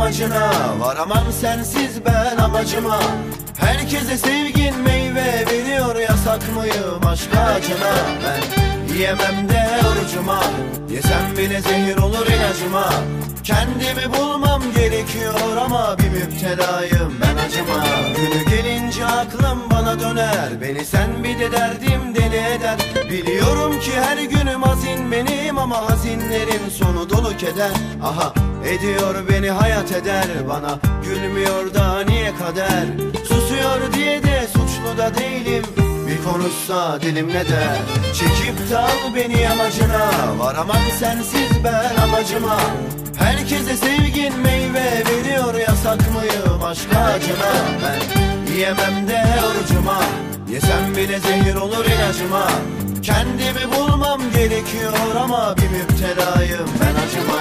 amacına, varamam sensiz ben amacıma. Herkese sevgin meyve veriyor, yasak mıyım aşk ağacına? Ben yiyemem de orucuma, yesem bile zehir olur ilacıma. Kendimi bulmam gerekiyor ama bir müptelayım ben acıma. Günü gelince aklım bana döner, beni sen bir de derdim deli eder. Biliyorum ki her günüm hazin benim ama hazinlerin sonu dolu keder. Aha ediyor beni hayat eder, bana gülmüyor da niye kader? Susuyor diye de suçlu da değilim, bir konuşsa dilim ne der? Çekip de al beni amacına, varamam sensiz ben amacıma. Herkese sevgin meyve veriyor, yasak mıyım aşk ağacına? Ben yiyemem de orucuma, yesem bile zehir olur ilacıma. Kendimi bulmam gerekiyor ama bir müptelayım ben acıma.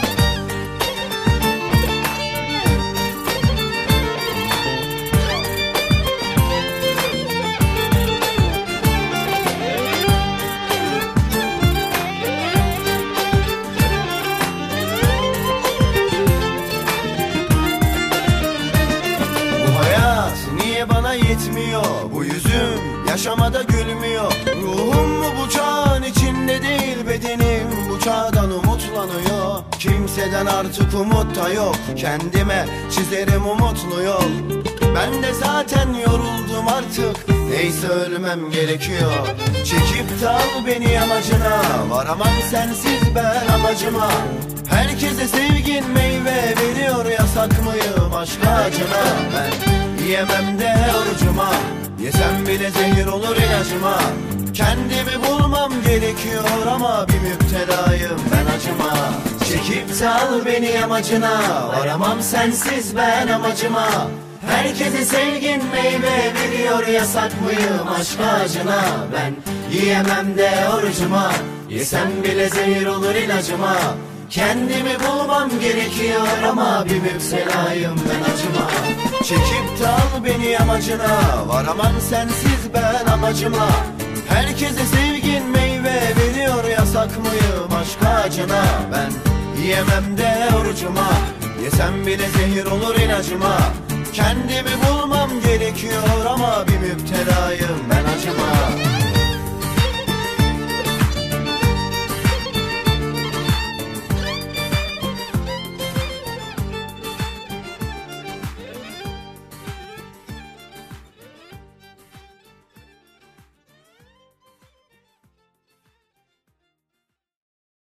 Bana yetmiyor bu yüzüm, yaşamada gülmüyor. Ruhum mu bu çağın içinde değil, bedenim bu çağdan umutlanıyor. Kimseden artık umut da yok, kendime çizerim umutlu yol. Ben de zaten yoruldum artık, neyse ölmem gerekiyor. Çekip de al beni amacına, varamam sensiz ben amacıma. Herkese sevgin meyve veriyor, yasak mıyım aşk ağacına? Ben yiyemem de orucuma, yesem bile zehir olur ilacıma. Kendimi bulmam gerekiyor ama bir müptelayım ben acıma. Çekip de al beni amacına, varamam sensiz ben amacıma. Herkese sevgin meyve veriyor, yasak mıyım aşk ağacına? Ben yiyemem de orucuma, yesem bile zehir olur ilacıma. Kendimi bulmam gerekiyor ama bir müptelayım ben acıma. Çekip de al beni amacına, varamam sensiz ben amacıma. Herkese sevgin meyve veriyor, yasak mıyım aşk ağacına? Ben yiyemem de orucuma, yesem bile zehir olur ilacıma. Kendimi bulmam gerekiyor ama bir müptelayım ben acıma.